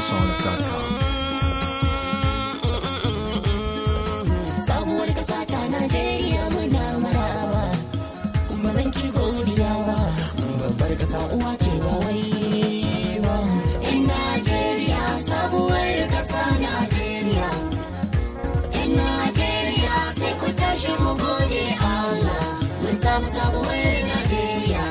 HouseOfSongs.com. Sabuwar ƙasa ta Najeriya muna maraba, ba zan ki godiya ba, babbar ƙasa uwa ce ba wai ba. In Najeriya sabuwar ƙasa Najeriya, in Najeriya sai ku tashi mu gode Allah, mun samu sabuwar Najeriya.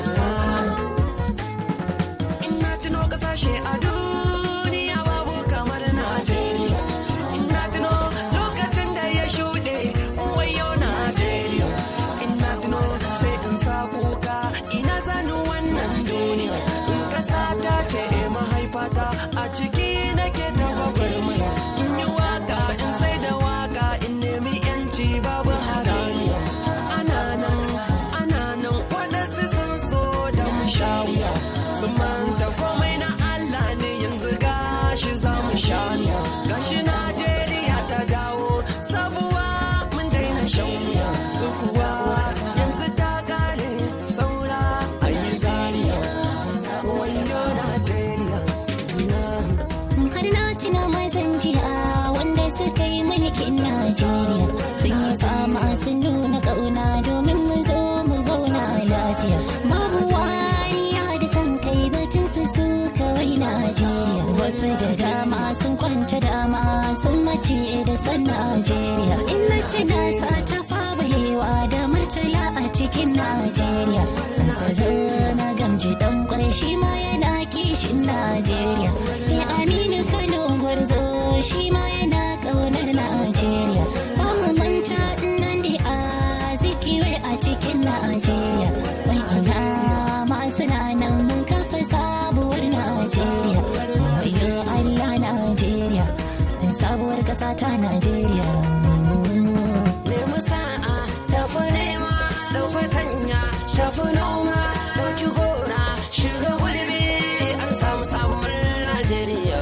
Ina tuno ƙasashe a duniya babu kamar Najeriya. Ina tuno lokacin da ya shuɗe wayo Najeriya. Ina tuno sai in sa kuka ina zanu wannan duniya. Ƙasa ta ce mahaifata a ciki nake ta gwagwarmaya. In yi waka in sai da waka in nemi yanci babu haramiya. Ana nan waɗansu sun so da mu sha wuya. Sun manta komai na Allah ne yanzu gashi za mu sha wuya. Gashi Najeriya ta dawo sabuwa mun daina shan wuya. Su kuwa yanzu ta kare saura a yi zaniya. Wayo Najeriya. Har na tuna mazan jiya wanda suka yi mulkin Najeriya, sun yi fama sun nuna ƙauna domin mu zo mu zauna lafiya. Babu wariya da san kai batun su kawai Najeriya. Wasu da dama sun kwanta dama sun mace da san Najeriya. In na tuna sa ta fabalewa da Murtala a cikin Najeriya. Na gamji dan kwarai shi ma yana kishin Najeriya. Aminu Kano Gwarzo shi ma yana ƙaunar Najeriya. Ba mu manta Nnamdi Azikiwe a cikin Najeriya. Wai ina ma suna nan mun kafa sabuwar Najeriya. Wayo Allah Najeriya, sabuwar ƙasa ta Najeriya. Nemi sa'a tafi nema ɗauki tanya tafi noma ɗauki gora shiga gulbi an samu sabuwar Najeriya.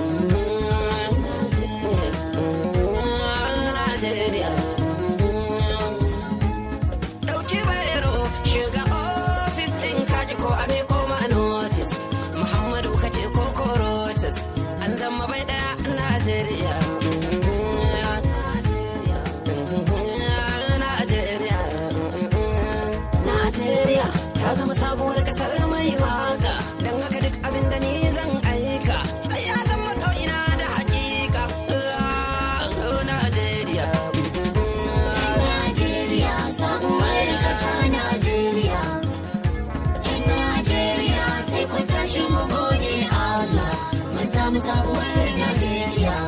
Najeriya. Ɗauki bayero shiga ofis ɗin kaji ko abin koma notis. Muhammadu kace ko korotis an zama bai ɗaya Najeriya. Najeriya ta zama sabuwar kasar mai waka, don haka duk abin da ni zan aika sai ya zama to ina da hakika. Najeriya. Najeriya sabuwar ƙasa Najeriya. In Najeriya sai ku tashi mu gode Allah, mun samu sabuwar Najeriya.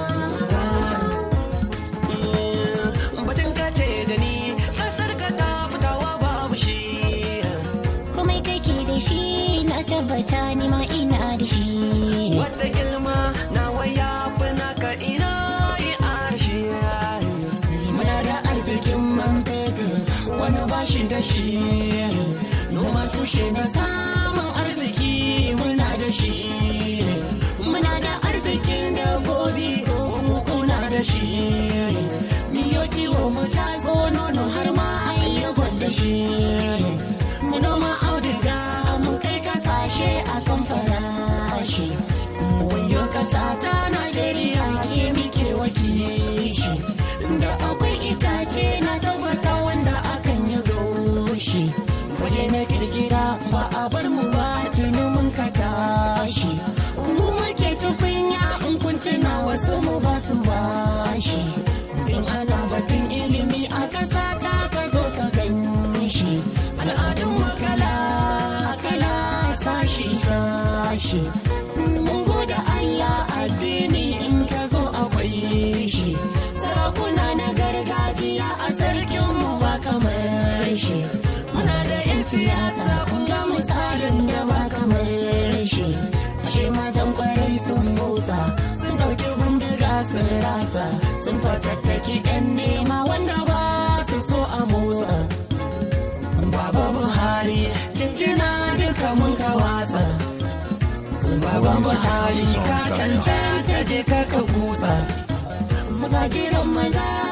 Batun kace da ni kasar ka ta fitawa babu shi. Komai kake da shi na tabbata ni ma ina da shi. Wata ilma na waya fina ka ina yi arshi. Muna da arzikin man fetur wani bashi da shi. Noma tushe na samun arziki muna da shi. Muna da arzikin dabbobi ko kuna da shi. Miyo kiwo mu tatso nono har ma ayyukan da shi. Mu noma auduga mu kai kasashe a kan farashi. Wayo kasa ta Najeriya ke muke wakilci. Da akwai itace na tabbata wanda akan yi goshi. Fage na kirkira ba a bar mu ba tuni mun ka tashi. Mu muke tukunya in kun tuna wasu mu ba su bashi. In ana batun ilimi a ƙasa ta ka zo ka gani shi. Al'adun mu kala sashi. Mun gode Allah addini in ka zo akwai shi. Sarakuna na gargajiya a sarkin mu ba kamar shi. Muna da 'yan siyasa kun ga misalin da ba kamar shi. Ashe mazan kwarai sun motsa, sun ɗauki bindiga sun rasa, sun fatattaki 'yan nema wanda ba su so a motsa. Baba Buhari jinjina duka mun ka watsa. Baba Buhari ka cancanta je ka kusa. Maza jiran maza